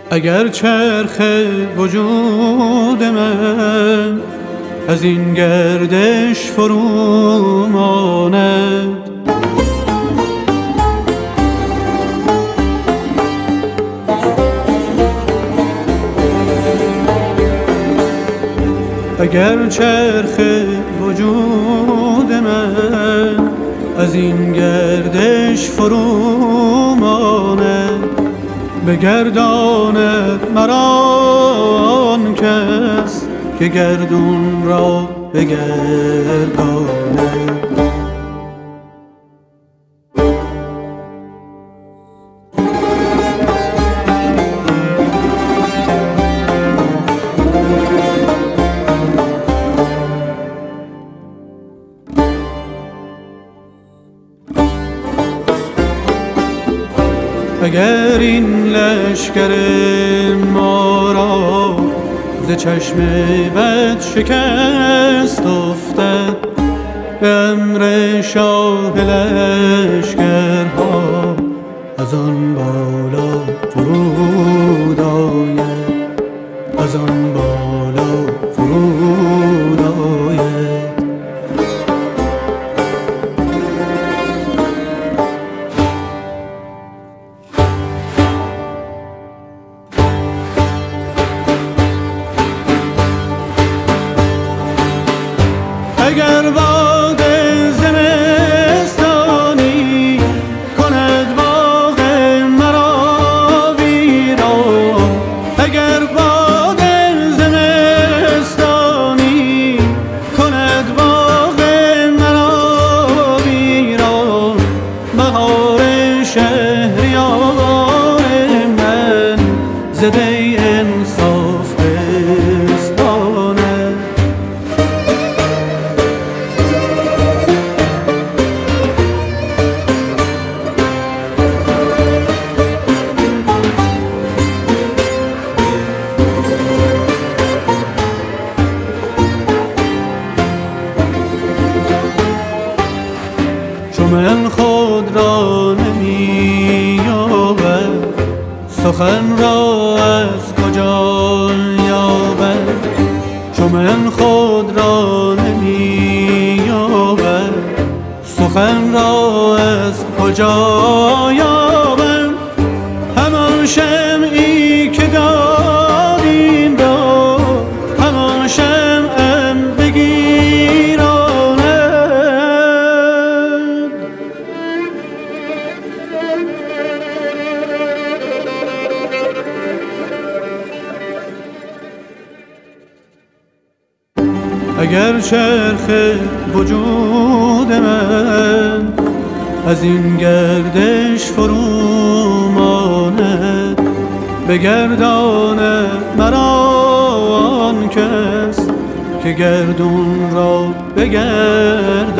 اگر چرخ وجود من از این گردش فرو ماند، اگر چرخ وجود من از این گردش فرو ماند، بگرداند مرا آن کس که گردون را بگرداند. اگر این لشکر ما را ز چشم بد شکست افتد، به امر شاه لشکرها از آن بالا فرود آید، از آن بالا فرود آید. اگر باد زمستانی کند باغ مرا ویران، اگر باد زمستانی کند باغ مرا ویران، بهار شهریار من زده انصاف بستاند. چو من خود را نمی یابم، سخن را از کجا یابم؟ چو من خود را نمی یابم، سخن را از کجا یابم؟ همان شمعی که داد این را، همان شمعم بگیراند. اگر چرخ وجود من از این گردش فرو ماند، بگرداند مرا آن کس که گردون را بگرداند.